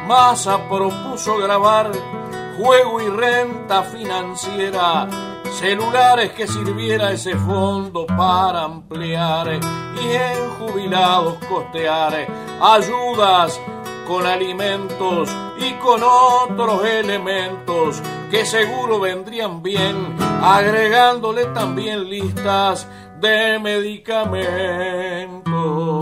Massa propuso grabar juego y renta financiera, celulares que sirviera ese fondo para ampliar y en jubilados costear ayudas con alimentos y con otros elementos que seguro vendrían bien, agregándole también listas de medicamentos.